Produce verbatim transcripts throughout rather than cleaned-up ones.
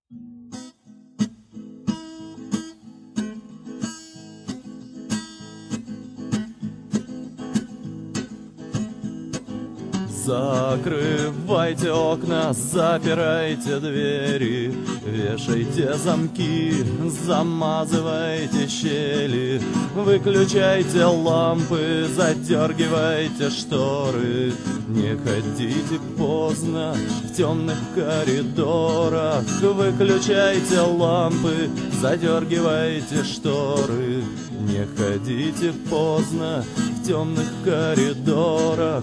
Закрывайте окна, запирайте двери, вешайте замки, замазывайте щели, выключайте лампы, задергивайте шторы. Не ходите поздно в темных коридорах, выключайте лампы, задергивайте шторы. Не ходите поздно в темных коридорах.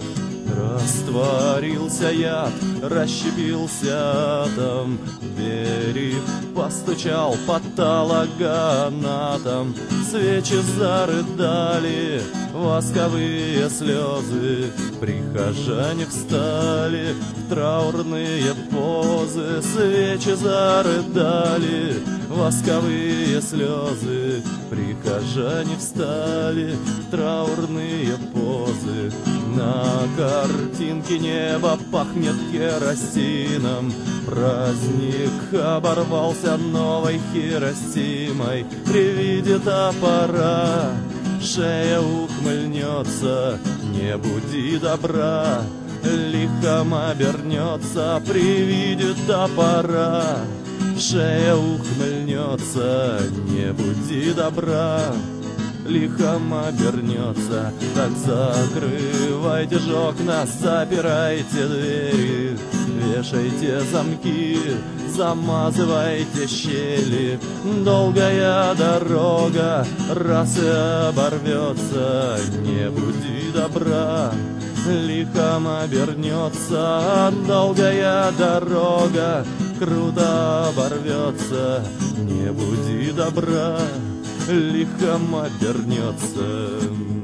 Растворился яд, расщепился атом, в двери постучал патологоанатом. Свечи зарыдали, восковые слезы, прихожане встали в траурные позы. Свечи зарыдали, восковые слезы, прихожане встали в траурные позы. На картинке небо пахнет керосином, праздник оборвался новой Хиросимой. При виде топора шея ухмыльнется, не буди добра, лихом обернется. При виде топора шея ухмыльнется, не буди добра, лихом обернется. Так закрывайте ж окна, запирайте двери, вешайте замки, замазывайте щели. Долгая дорога раз и оборвется, не буди добра, лихом обернется. Долгая дорога круто оборвется, не буди добра, лихом обернется.